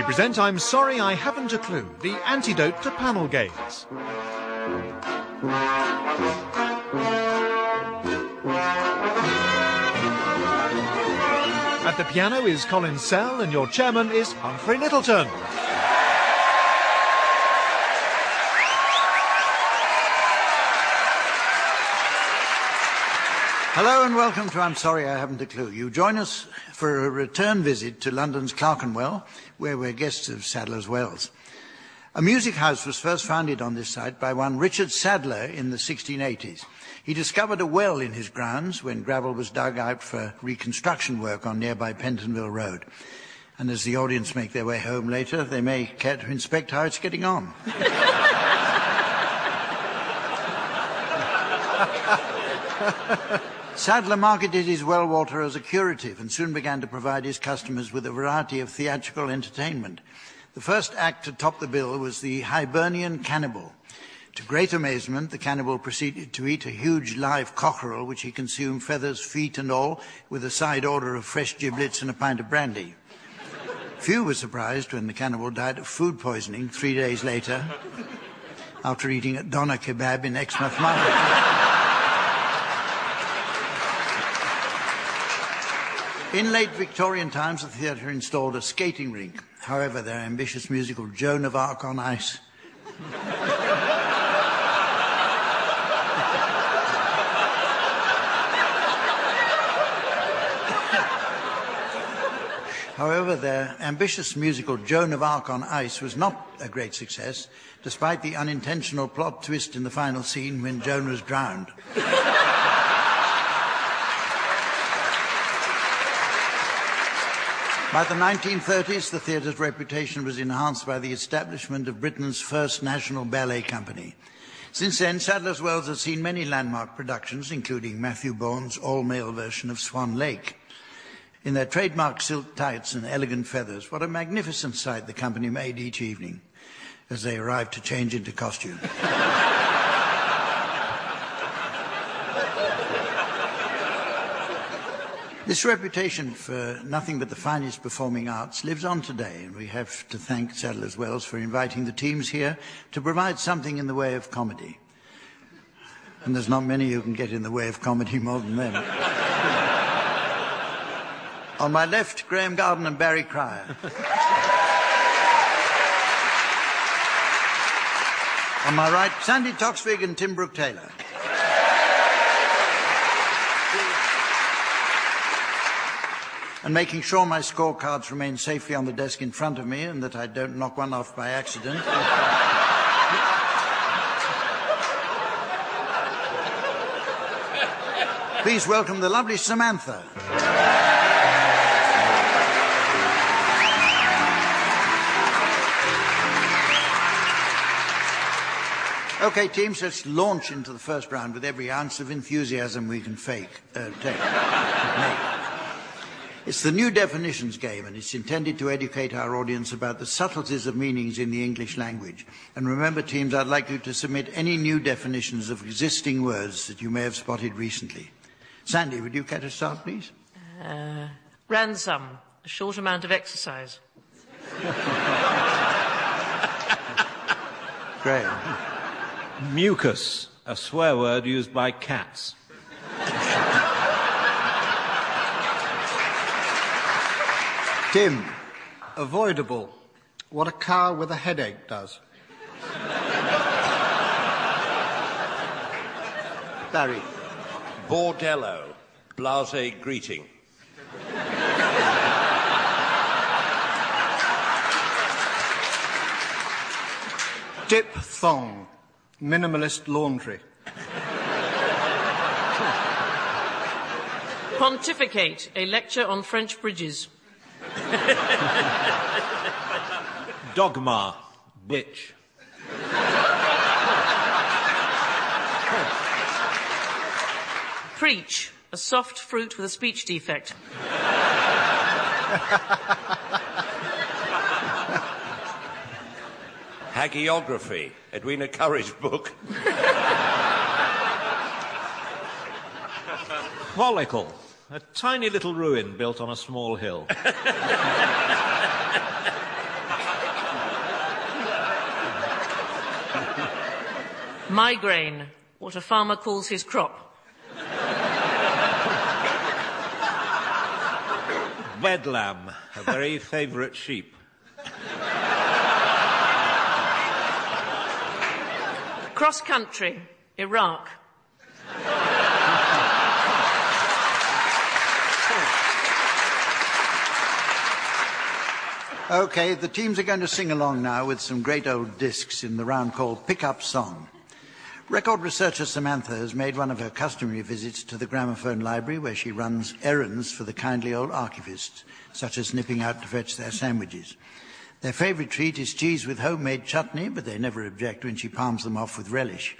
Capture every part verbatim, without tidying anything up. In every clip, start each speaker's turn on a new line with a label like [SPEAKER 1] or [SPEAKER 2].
[SPEAKER 1] present I'm Sorry I Haven't a Clue, the antidote to panel games. At the piano is Colin Sell and your chairman is Humphrey Littleton.
[SPEAKER 2] Hello and welcome to I'm Sorry I Haven't a Clue. You join us for a return visit to London's Clerkenwell, where we're guests of Sadler's Wells. A music house was first founded on this site by one Richard Sadler in the sixteen eighties. He discovered a well in his grounds when gravel was dug out for reconstruction work on nearby Pentonville Road. And as the audience make their way home later, they may care to inspect how it's getting on. Sadler marketed his well water as a curative and soon began to provide his customers with a variety of theatrical entertainment. The first act to top the bill was the Hibernian Cannibal. To great amazement, the cannibal proceeded to eat a huge live cockerel, which he consumed feathers, feet and all, with a side order of fresh giblets and a pint of brandy. Few were surprised when the cannibal died of food poisoning three days later, after eating at Doner Kebab in Exmouth Market. In late Victorian times, the theatre installed a skating rink. However, their ambitious musical Joan of Arc on Ice However, their ambitious musical Joan of Arc on Ice was not a great success, despite the unintentional plot twist in the final scene when Joan was drowned. By the nineteen thirties, the theatre's reputation was enhanced by the establishment of Britain's first national ballet company. Since then, Sadler's Wells has seen many landmark productions, including Matthew Bourne's all-male version of Swan Lake. In their trademark silk tights and elegant feathers, what a magnificent sight the company made each evening as they arrived to change into costume. This reputation for nothing but the finest performing arts lives on today, and we have to thank Sadler's Wells for inviting the teams here to provide something in the way of comedy. And there's not many who can get in the way of comedy more than them. On my left, Graham Garden and Barry Cryer. On my right, Sandy Toksvig and Tim Brooke-Taylor. And making sure my scorecards remain safely on the desk in front of me and that I don't knock one off by accident. Please welcome the lovely Samantha. Okay, teams, let's launch into the first round with every ounce of enthusiasm we can fake. Uh, take. Make. It's the new definitions game, and it's intended to educate our audience about the subtleties of meanings in the English language. And remember, teams, I'd like you to submit any new definitions of existing words that you may have spotted recently. Sandy, would you care to start, please?
[SPEAKER 3] Uh, ransom, a short amount of exercise.
[SPEAKER 2] Graham.
[SPEAKER 4] Mucus, a swear word used by cats.
[SPEAKER 2] Tim.
[SPEAKER 5] Avoidable. What a cow with a headache does.
[SPEAKER 2] Barry.
[SPEAKER 6] Bordello. Blasé greeting.
[SPEAKER 5] Diphthong. Minimalist laundry.
[SPEAKER 3] Pontificate, a lecture on French bridges.
[SPEAKER 4] Dogma, bitch.
[SPEAKER 3] Preach, a soft fruit with a speech defect.
[SPEAKER 6] Hagiography, Edwina Curry's book.
[SPEAKER 4] Follicle, a tiny little ruin built on a small hill.
[SPEAKER 3] Migraine, what a farmer calls his crop.
[SPEAKER 4] Bedlam, a very favourite sheep.
[SPEAKER 3] Cross country, Iraq.
[SPEAKER 2] Okay, the teams are going to sing along now with some great old discs in the round called Pick Up Song. Record researcher Samantha has made one of her customary visits to the gramophone library where she runs errands for the kindly old archivists, such as nipping out to fetch their sandwiches. Their favourite treat is cheese with homemade chutney, but they never object when she palms them off with relish.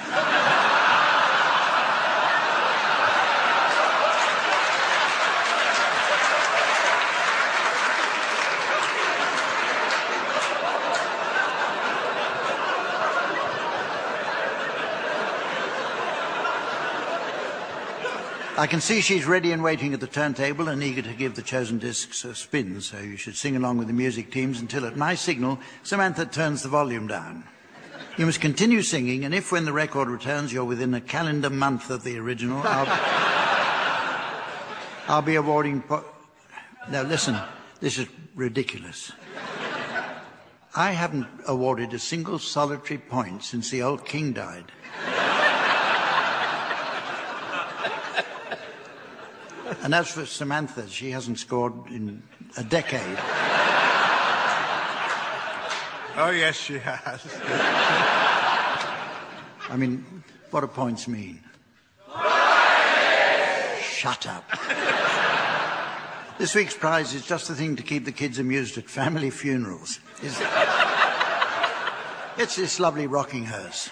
[SPEAKER 2] I can see she's ready and waiting at the turntable and eager to give the chosen discs a spin, so you should sing along with the music teams until at my signal, Samantha turns the volume down. You must continue singing, and if when the record returns you're within a calendar month of the original, I'll, I'll be awarding... Po- now listen, this is ridiculous. I haven't awarded a single solitary point since the old king died. And as for Samantha, she hasn't scored in a decade.
[SPEAKER 1] Oh, yes, she has.
[SPEAKER 2] I mean, what do points mean? Shut up. This week's prize is just the thing to keep the kids amused at family funerals. It's, it's this lovely rocking hearse.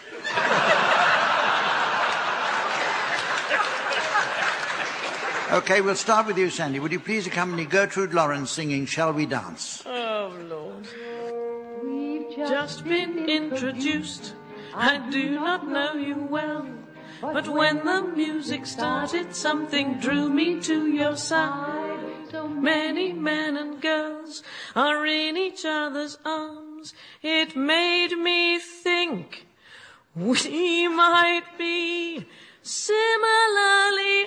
[SPEAKER 2] Okay, we'll start with you, Sandy. Would you please accompany Gertrude Lawrence singing Shall We Dance?
[SPEAKER 3] Oh, Lord. We've just been introduced. I do not know you well. But when the music started, something drew me to your side. So many men and girls are in each other's arms. It made me think we might be similarly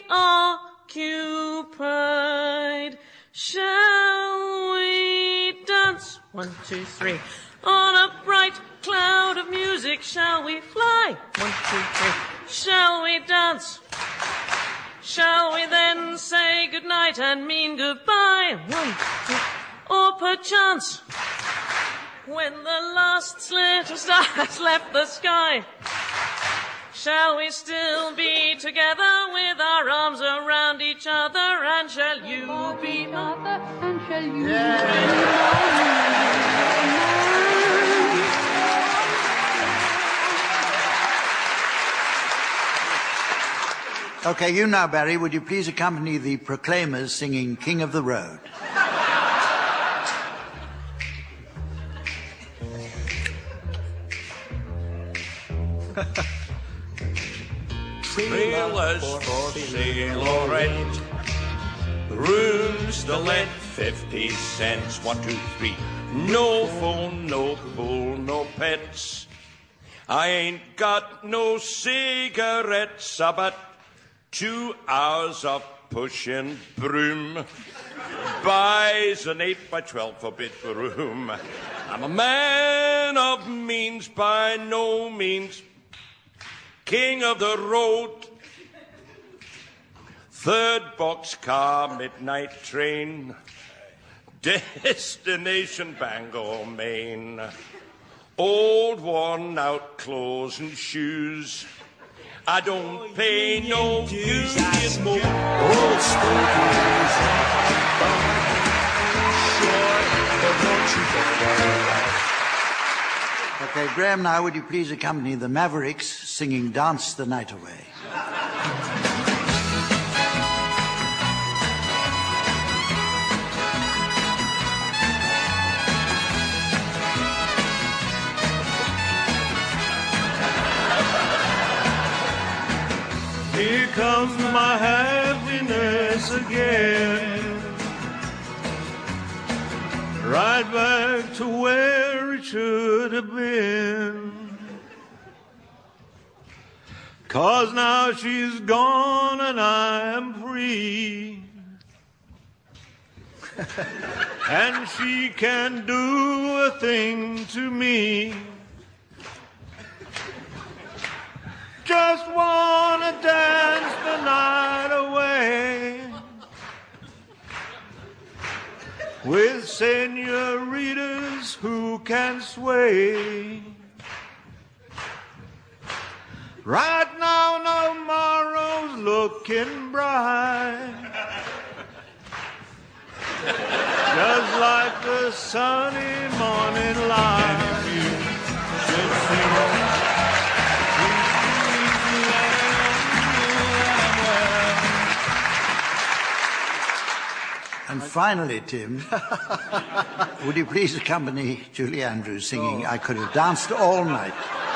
[SPEAKER 3] occupied. Shall we dance? One, two, three. On a bright cloud of music, shall we fly? One, two, three. Shall we dance? Shall we then say goodnight and mean goodbye? One, two. Or perchance, when the last slit of stars has left the sky, shall we still be together with our arms around each other? And shall you be mother? And shall you yeah. be
[SPEAKER 2] Okay, you now, Barry, would you please accompany the Proclaimers singing King of the Road?
[SPEAKER 6] Sailors for Sailorette, rooms to let fifty cents. One, two, three. No phone, no pool, no pets. I ain't got no cigarettes, but two hours of pushing broom buys an eight by twelve for bedroom. I'm a man of means, by no means king of the road. Third boxcar, midnight train, destination Bangor, Maine. Old worn out clothes and shoes, I don't pay no dues. I smoke old stogies.
[SPEAKER 2] Okay, Graham, now would you please accompany the Mavericks singing Dance the Night Away?
[SPEAKER 7] Here comes my happiness again, right back to where it should have been. 'cause now she's gone and I am free. And she can do a thing to me. Just wanna dance the night away with senoritas who can sway. Right now, tomorrow's looking bright, just like the sunny morning light.
[SPEAKER 2] And finally, Tim, would you please accompany Julie Andrews singing I Could Have Danced All Night?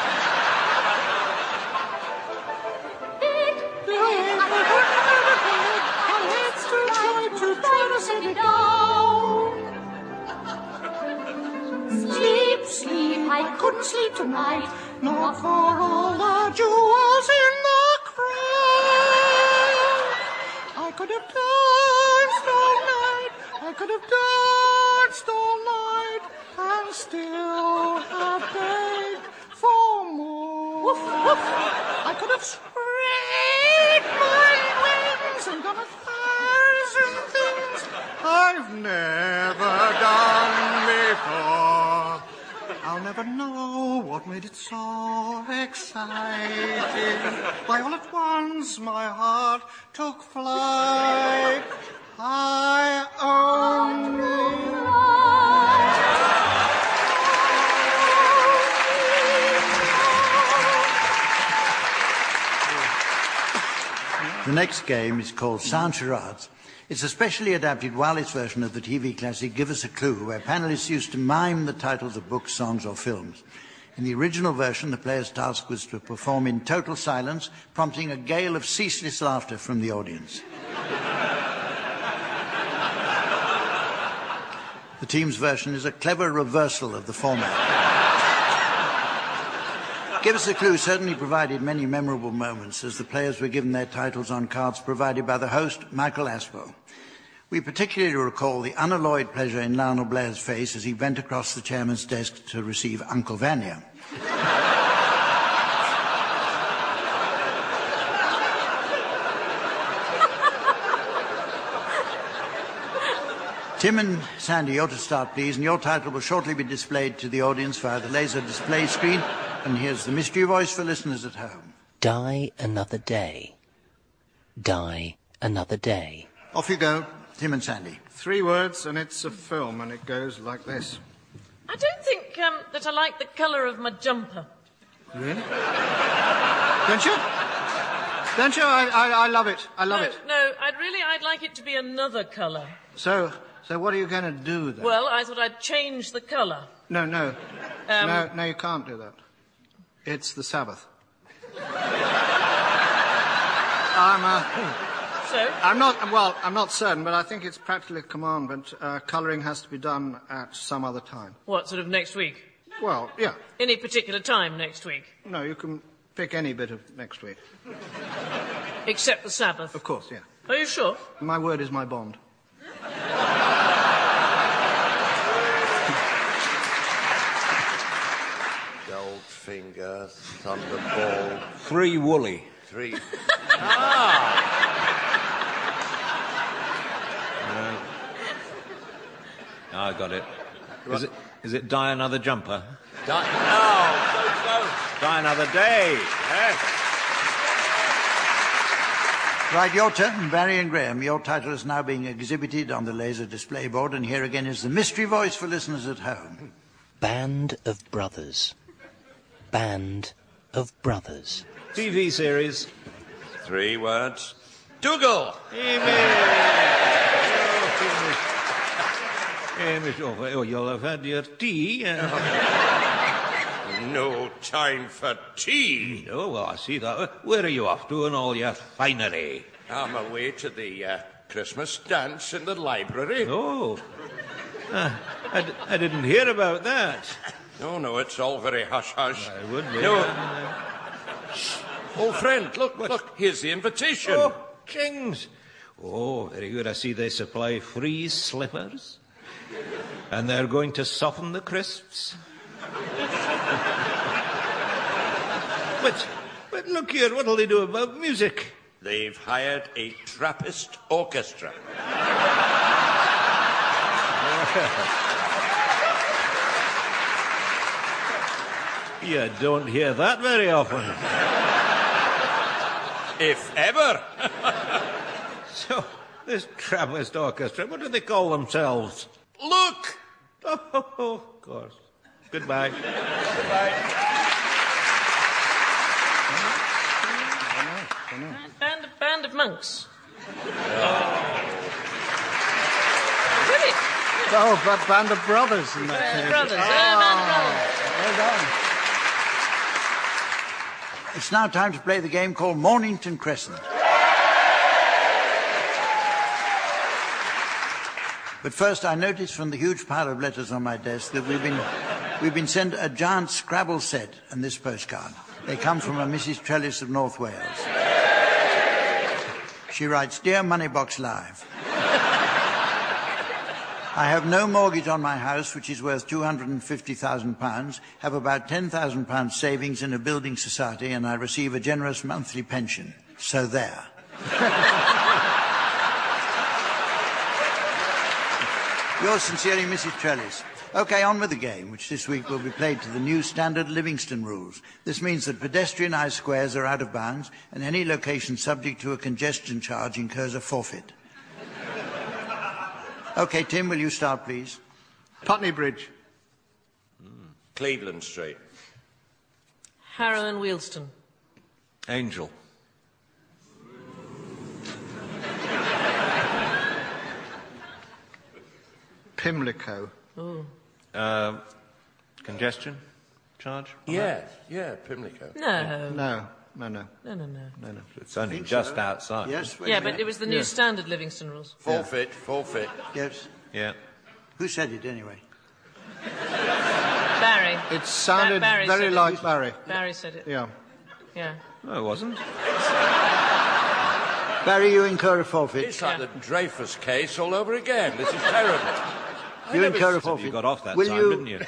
[SPEAKER 8] Sleep, sleep, I couldn't sleep tonight, not for all the jewels in the crown. I could have danced all night, I could have danced all night, and still have begged for more. Woof, woof. I could have spread my wings and done a thousand things I've never done before. I'll never know what made it so exciting. Why all at once my heart took flight. I only
[SPEAKER 2] The next game is called Sound Charades. It's a specially adapted wireless version of the T V classic Give Us a Clue, where panelists used to mime the titles of books, songs or films. In the original version, the player's task was to perform in total silence, prompting a gale of ceaseless laughter from the audience. The team's version is a clever reversal of the format. Give Us a Clue certainly provided many memorable moments as the players were given their titles on cards provided by the host, Michael Aspel. We particularly recall the unalloyed pleasure in Lionel Blair's face as he bent across the chairman's desk to receive Uncle Vanya. Tim and Sandy, you're to start, please, and your title will shortly be displayed to the audience via the laser display screen. And here's the mystery voice for listeners at home.
[SPEAKER 9] Die another day. Die another day.
[SPEAKER 5] Off you go.
[SPEAKER 2] Tim and Sandy.
[SPEAKER 5] Three words, and it's a film, and it goes like this.
[SPEAKER 3] I don't think um, that I like the colour of my jumper.
[SPEAKER 5] Really? Don't you? Don't you? I, I, I love it. I love
[SPEAKER 3] no,
[SPEAKER 5] it.
[SPEAKER 3] No, I'd really, I'd like it to be another colour.
[SPEAKER 5] So, so what are you going to do then?
[SPEAKER 3] Well, I thought I'd change the colour.
[SPEAKER 5] No, no.
[SPEAKER 3] Um,
[SPEAKER 5] no, no, you can't do that. It's the Sabbath. I'm, uh,
[SPEAKER 3] so?
[SPEAKER 5] I'm not, well, I'm not certain, but I think it's practically a commandment. Uh, colouring has to be done at some other time.
[SPEAKER 3] What, sort of next week?
[SPEAKER 5] Well, yeah.
[SPEAKER 3] Any particular time next week?
[SPEAKER 5] No, you can pick any bit of next week.
[SPEAKER 3] Except the Sabbath?
[SPEAKER 5] Of course, yeah.
[SPEAKER 3] Are you sure?
[SPEAKER 5] My word is my bond.
[SPEAKER 6] Goldfinger, Thunderball.
[SPEAKER 4] Three woolly.
[SPEAKER 6] Three.
[SPEAKER 4] Ah! No. I got it. Is it, is it Die Another Jumper?
[SPEAKER 6] Die, no, so close.
[SPEAKER 4] Die Another Day. Yes.
[SPEAKER 2] Right, your turn, Barry and Graham. Your title is now being exhibited on the laser display board, and here again is the mystery voice for listeners at home.
[SPEAKER 9] Band of Brothers. Band of Brothers.
[SPEAKER 4] T V series.
[SPEAKER 6] Three words. Dougal.
[SPEAKER 4] Oh, you'll have had your tea. Uh...
[SPEAKER 6] No time for tea.
[SPEAKER 4] Oh, well, I see that. Where are you off to in all your finery?
[SPEAKER 6] I'm away to the uh, Christmas dance in the library.
[SPEAKER 4] Oh. Uh, I, d- I didn't hear about that.
[SPEAKER 6] No, no, it's all very hush-hush.
[SPEAKER 4] I would be.
[SPEAKER 6] No.
[SPEAKER 4] Uh,
[SPEAKER 6] Old friend, look, look, here's the invitation.
[SPEAKER 4] Oh, Kings. Oh, very good. I see they supply free slippers. And they're going to soften the crisps. but, but look here, what'll they do about music?
[SPEAKER 6] They've hired a Trappist orchestra.
[SPEAKER 4] You don't hear that very often.
[SPEAKER 6] If ever.
[SPEAKER 4] So, this Trappist orchestra, what do they call themselves?
[SPEAKER 6] Look!
[SPEAKER 4] Oh, of course. Goodbye.
[SPEAKER 6] Goodbye.
[SPEAKER 3] Band of, band of monks.
[SPEAKER 5] Oh, but Band of Brothers in that
[SPEAKER 3] Band
[SPEAKER 5] case.
[SPEAKER 3] of Brothers. Oh, Band of Brothers.
[SPEAKER 5] Well done.
[SPEAKER 2] It's now time to play the game called Mornington Crescent. But first, I noticed from the huge pile of letters on my desk that we've been, we've been sent a giant Scrabble set and this postcard. They come from a Missus Trellis of North Wales. She writes, Dear Moneybox Live, I have no mortgage on my house, which is worth two hundred fifty thousand pounds, have about ten thousand pounds savings in a building society, and I receive a generous monthly pension. So there. Yours sincerely, Missus Trellis. OK, on with the game, which this week will be played to the new standard Livingston rules. This means that pedestrian I-squares are out of bounds, and any location subject to a congestion charge incurs a forfeit. OK, Tim, will you start, please?
[SPEAKER 5] Putney Bridge.
[SPEAKER 6] Mm. Cleveland Street.
[SPEAKER 3] Harrow and Wealdstone.
[SPEAKER 4] Angel.
[SPEAKER 5] Pimlico.
[SPEAKER 3] Oh.
[SPEAKER 4] Uh, congestion charge?
[SPEAKER 6] Yeah, yeah, Pimlico.
[SPEAKER 3] No.
[SPEAKER 5] No, no, no.
[SPEAKER 3] No, no, no.
[SPEAKER 5] No, no.
[SPEAKER 4] It's only just so. outside.
[SPEAKER 2] Yes.
[SPEAKER 3] Yeah, but it was the new
[SPEAKER 5] Yeah.
[SPEAKER 3] standard Livingston rules.
[SPEAKER 6] Forfeit, forfeit.
[SPEAKER 2] Yes.
[SPEAKER 4] Yeah.
[SPEAKER 2] Who said it, anyway?
[SPEAKER 3] Barry.
[SPEAKER 5] It sounded
[SPEAKER 3] Ba- Barry
[SPEAKER 5] very
[SPEAKER 3] said
[SPEAKER 5] like
[SPEAKER 3] it.
[SPEAKER 5] Barry.
[SPEAKER 3] Barry said it.
[SPEAKER 5] Yeah.
[SPEAKER 3] Yeah.
[SPEAKER 4] No, it wasn't.
[SPEAKER 2] Barry, you incur a forfeit.
[SPEAKER 6] It's like
[SPEAKER 3] Yeah.
[SPEAKER 6] the Dreyfus case all over again. This is terrible.
[SPEAKER 2] You
[SPEAKER 6] never
[SPEAKER 2] incur a
[SPEAKER 6] said
[SPEAKER 2] forfeit.
[SPEAKER 4] You got off that
[SPEAKER 2] Will
[SPEAKER 4] time,
[SPEAKER 2] you,
[SPEAKER 4] didn't you?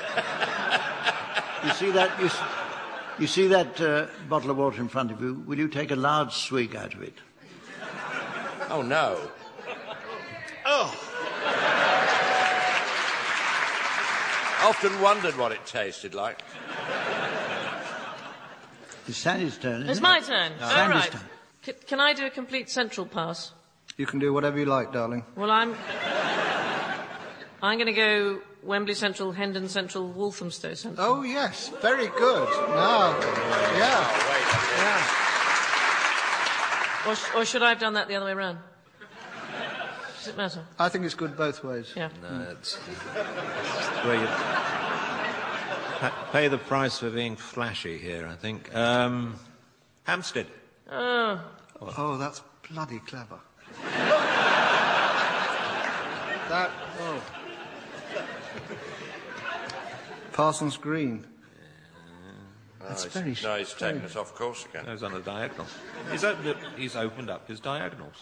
[SPEAKER 2] You see that? You, s- you see that uh, bottle of water in front of you? Will you take a large swig out of it?
[SPEAKER 6] Oh, no.
[SPEAKER 2] Oh.
[SPEAKER 6] Often wondered what it tasted like.
[SPEAKER 2] It's Sandy's turn, isn't
[SPEAKER 3] It's
[SPEAKER 2] it?
[SPEAKER 3] my turn. All
[SPEAKER 2] Sandy's
[SPEAKER 3] right.
[SPEAKER 2] turn.
[SPEAKER 3] C- can I do a complete central pass?
[SPEAKER 5] You can do whatever you like, darling.
[SPEAKER 3] Well, I'm... I'm going to go Wembley Central, Hendon Central, Walthamstow Central.
[SPEAKER 5] Oh, yes. Very good. No. Yeah. Yeah.
[SPEAKER 3] Or, sh- or should I have done that the other way around? Does it matter?
[SPEAKER 5] I think it's good both ways.
[SPEAKER 3] Yeah.
[SPEAKER 4] No, it's where you pa- pay the price for being flashy here, I think. Um, Hampstead.
[SPEAKER 3] Oh.
[SPEAKER 5] Oh, that's bloody clever. that, oh. Parsons Green. That's
[SPEAKER 6] Oh,
[SPEAKER 5] very
[SPEAKER 6] he's, no, he's taken us off course again.
[SPEAKER 4] Goes on a diagonal. He's opened, up, he's opened up his diagonals.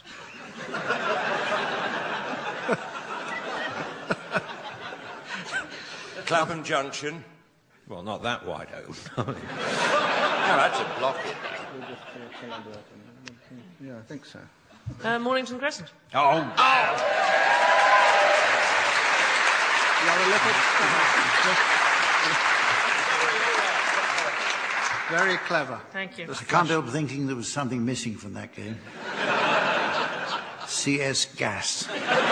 [SPEAKER 6] Clapham Junction.
[SPEAKER 4] Well, not that wide open.
[SPEAKER 6] No, that's a block it.
[SPEAKER 5] Yeah, I think so.
[SPEAKER 3] Uh, Mornington Crescent.
[SPEAKER 4] Oh!
[SPEAKER 5] Very clever.
[SPEAKER 3] Thank you.
[SPEAKER 2] I can't help thinking there was something missing from that game. C S Gas.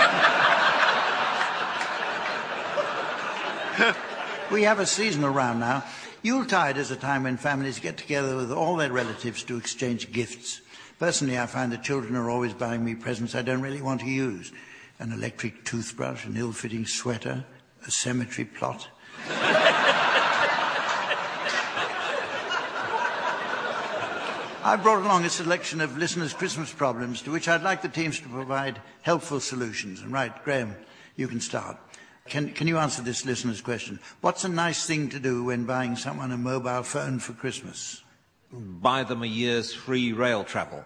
[SPEAKER 2] We have a season around now. Yuletide is a time when families get together with all their relatives to exchange gifts. Personally, I find the children are always buying me presents I don't really want to use. An electric toothbrush, an ill-fitting sweater, a cemetery plot. I brought along a selection of listeners' Christmas problems to which I'd like the teams to provide helpful solutions. And right, Graham, you can start. Can, can you answer this listener's question? What's a nice thing to do when buying someone a mobile phone for Christmas?
[SPEAKER 4] buy them a year's free rail travel.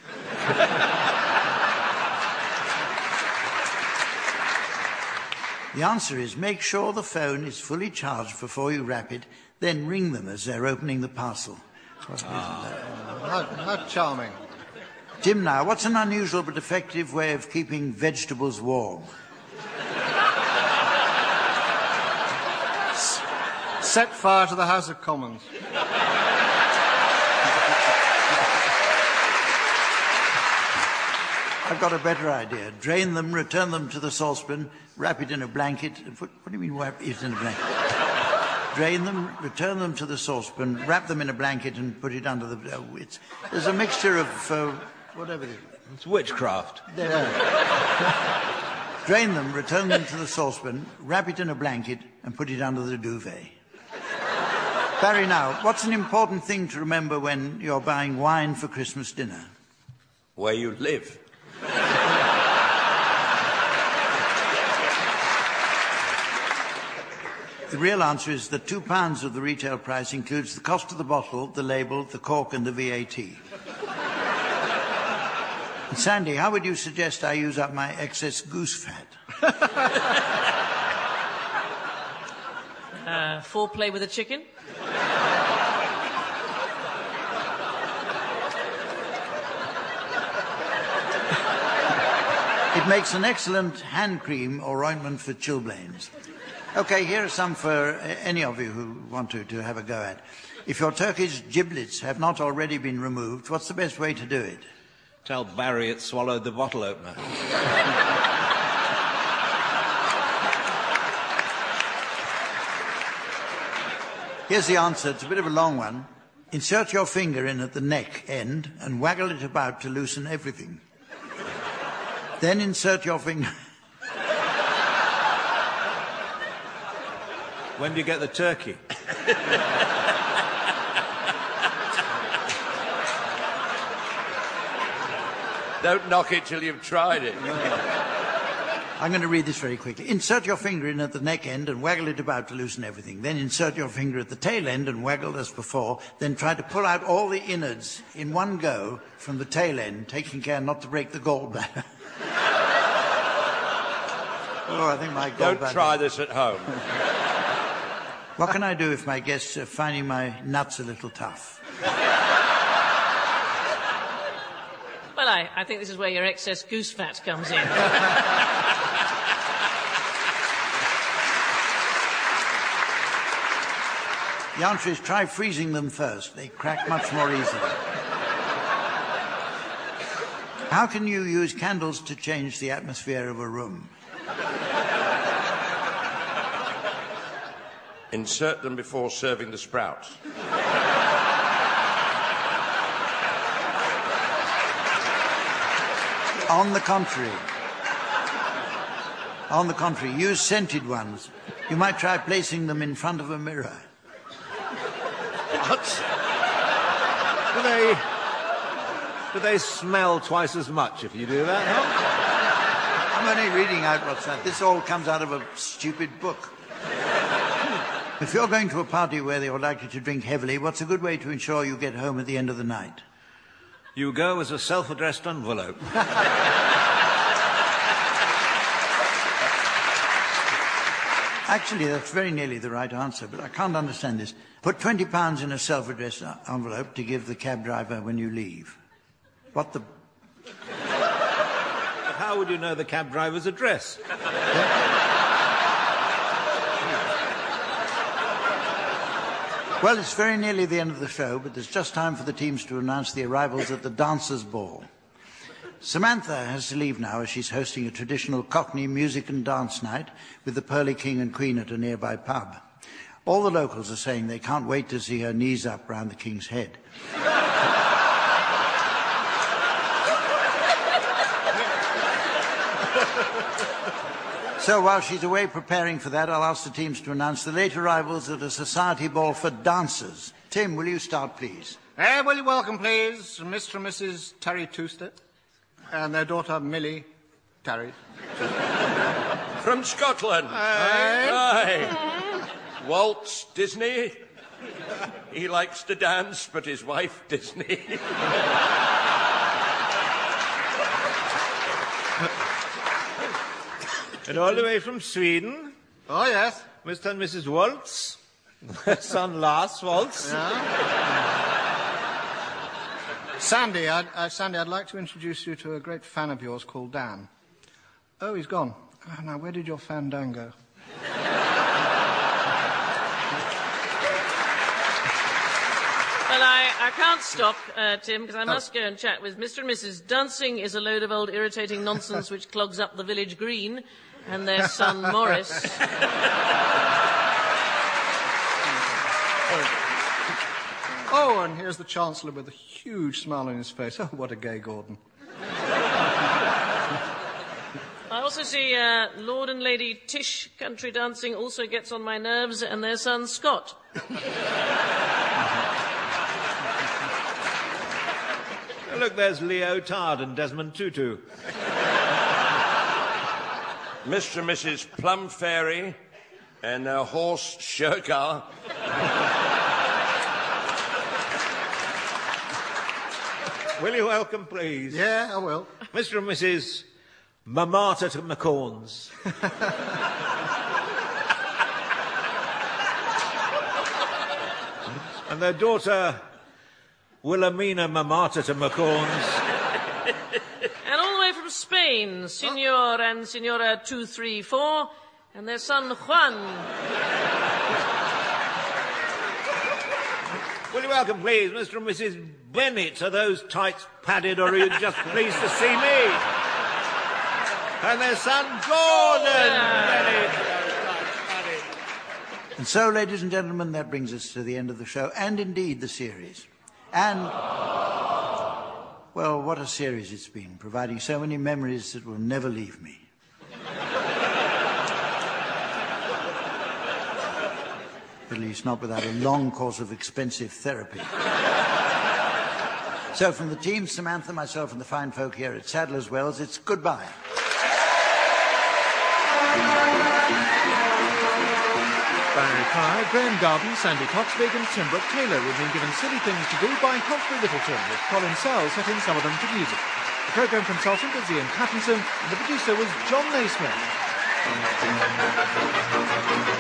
[SPEAKER 2] The answer is make sure the phone is fully charged before you wrap it, then ring them as they're opening the parcel.
[SPEAKER 5] Ah. How, how charming.
[SPEAKER 2] Tim, now, what's an unusual but effective way of keeping vegetables warm?
[SPEAKER 5] S- set fire to the House of Commons.
[SPEAKER 2] I've got a better idea. Drain them, return them to the saucepan, wrap it in a blanket. What, what do you mean wrap it in a blanket? Drain them, return them to the saucepan, wrap them in a blanket and put it under the... Uh, it's, there's a mixture of... Uh, whatever it is.
[SPEAKER 4] It's witchcraft.
[SPEAKER 2] There. Drain them, return them to the saucepan, wrap it in a blanket and put it under the duvet. Barry, now, what's an important thing to remember when you're buying wine for Christmas dinner?
[SPEAKER 6] Where you live.
[SPEAKER 2] The real answer is that two pounds of the retail price includes the cost of the bottle, the label, the cork and the V A T. And Sandy, how would you suggest I use up my excess goose fat?
[SPEAKER 3] uh, foreplay with a chicken?
[SPEAKER 2] It makes an excellent hand cream or ointment for chilblains. OK, here are some for uh, any of you who want to, to have a go at. If your turkey's giblets have not already been removed, what's the best way to do it?
[SPEAKER 4] Tell Barry it swallowed the bottle opener.
[SPEAKER 2] Here's the answer. It's a bit of a long one. Insert your finger in at the neck end and waggle it about to loosen everything. Then insert your finger...
[SPEAKER 4] When do you get the turkey?
[SPEAKER 6] Don't knock it till you've tried it.
[SPEAKER 2] I'm going to read this very quickly. Insert your finger in at the neck end and waggle it about to loosen everything. Then insert your finger at the tail end and waggle as before. Then try to pull out all the innards in one go from the tail end, taking care not to break the gallbladder. Oh, I think my gallbladder...
[SPEAKER 6] Don't try this at home.
[SPEAKER 2] What can I do if my guests are finding my nuts a little tough?
[SPEAKER 3] Well, I, I think this is where your excess goose fat comes in.
[SPEAKER 2] The answer is try freezing them first. They crack much more easily. How can you use candles to change the atmosphere of a room?
[SPEAKER 6] Insert them before serving the sprouts.
[SPEAKER 2] On the contrary. On the contrary, use scented ones. You might try placing them in front of a mirror.
[SPEAKER 4] What? Do they... Do they smell twice as much if you do that, huh?
[SPEAKER 2] I'm only reading out what's that. This all comes out of a stupid book. If you're going to a party where you're likely to drink heavily, what's a good way to ensure you get home at the end of the night?
[SPEAKER 4] You go as a self-addressed envelope.
[SPEAKER 2] Actually, that's very nearly the right answer, but I can't understand this. Put twenty pounds in a self-addressed envelope to give the cab driver when you leave. What the...
[SPEAKER 4] How would you know the cab driver's address?
[SPEAKER 2] Well, it's very nearly the end of the show, but there's just time for the teams to announce the arrivals at the dancers' ball. Samantha has to leave now as she's hosting a traditional Cockney music and dance night with the Pearly King and Queen at a nearby pub. All the locals are saying they can't wait to see her knees up round the King's head. So while she's away preparing for that, I'll ask the teams to announce the late arrivals at a society ball for dancers. Tim, will you start, please?
[SPEAKER 5] Eh, will you welcome, please, Mister and Missus Terry Tooster and their daughter, Millie Terry.
[SPEAKER 6] From Scotland.
[SPEAKER 5] Aye.
[SPEAKER 6] Aye. Walt Disney. He likes to dance, but his wife Disney.
[SPEAKER 4] And all the way from Sweden,
[SPEAKER 5] Oh, yes.
[SPEAKER 4] Mister and Missus Waltz, their son Lars Waltz.
[SPEAKER 5] Sandy, I'd, uh, Sandy, I'd like to introduce you to a great fan of yours called Dan. Oh, he's gone. Oh, now, where did your fan Dan go?
[SPEAKER 3] Well, I, I can't stop, uh, Tim, because I must go and chat with Mister and Missus Dancing is a load of old irritating nonsense which clogs up the village green, and their son Morris.
[SPEAKER 5] Oh, and here's the Chancellor with a huge smile on his face. Oh, what a gay Gordon.
[SPEAKER 3] I also see uh, Lord and Lady Tish Country Dancing also gets on my nerves, and their son Scott.
[SPEAKER 4] Oh, look, there's Leo Tard and Desmond Tutu.
[SPEAKER 6] Mister and Missus Plum Fairy and their horse Shergar.
[SPEAKER 4] Will you welcome, please?
[SPEAKER 5] Yeah, I will.
[SPEAKER 4] Mister and Missus Mamata to McCorns. And their daughter, Wilhelmina Mamata to McCorns.
[SPEAKER 3] And all the way from Spain, Senor and Senora two three four, and their son Juan.
[SPEAKER 4] Will you welcome, please, Mister and Missus Bennett? Are those tights padded, or are you just pleased to see me? And their son Gordon Bennett.
[SPEAKER 2] And so, ladies and gentlemen, that brings us to the end of the show, and indeed the series. And, well, what a series it's been, providing so many memories that will never leave me. At least not without a long course of expensive therapy. So from the team, Samantha, myself, and the fine folk here at Sadler's Wells, it's goodbye.
[SPEAKER 1] Barry Cryer, Graham Garden, Sandy Toksvig and Tim Brooke Taylor have been given Silly Things to Do by Humphrey Littleton, with Colin Sell setting some of them to music. The programme consultant was Ian Pattinson, and the producer was John Naismith.